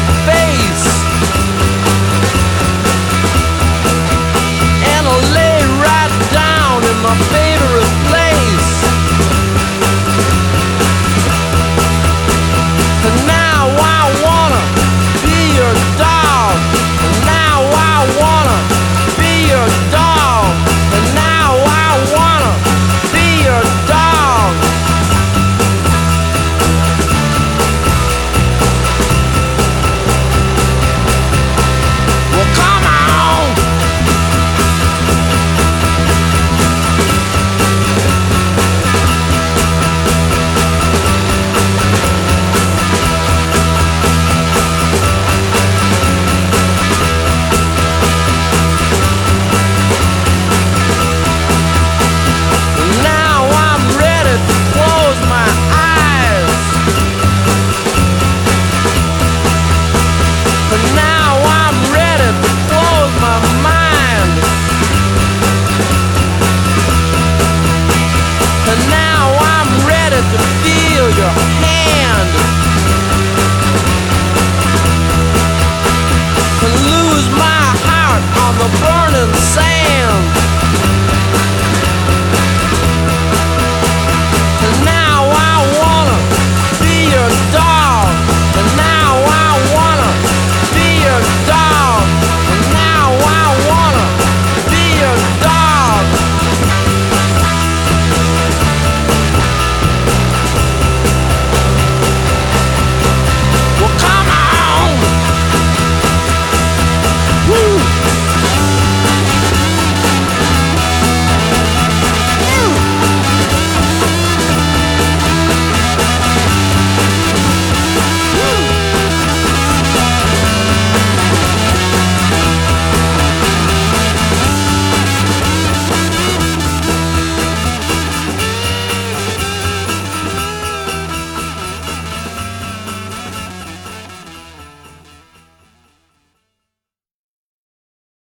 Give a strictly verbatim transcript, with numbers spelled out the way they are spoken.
your face, and I'll lay right down in my favorite place. And now I wanna be your dog, and now I wanna be your dog, and now I wanna be your dog. Well, come on. Now I'm ready to close my eyes, but now I'm ready to close my mind, and now I'm ready to feel your hand and lose my heart on the burning sand.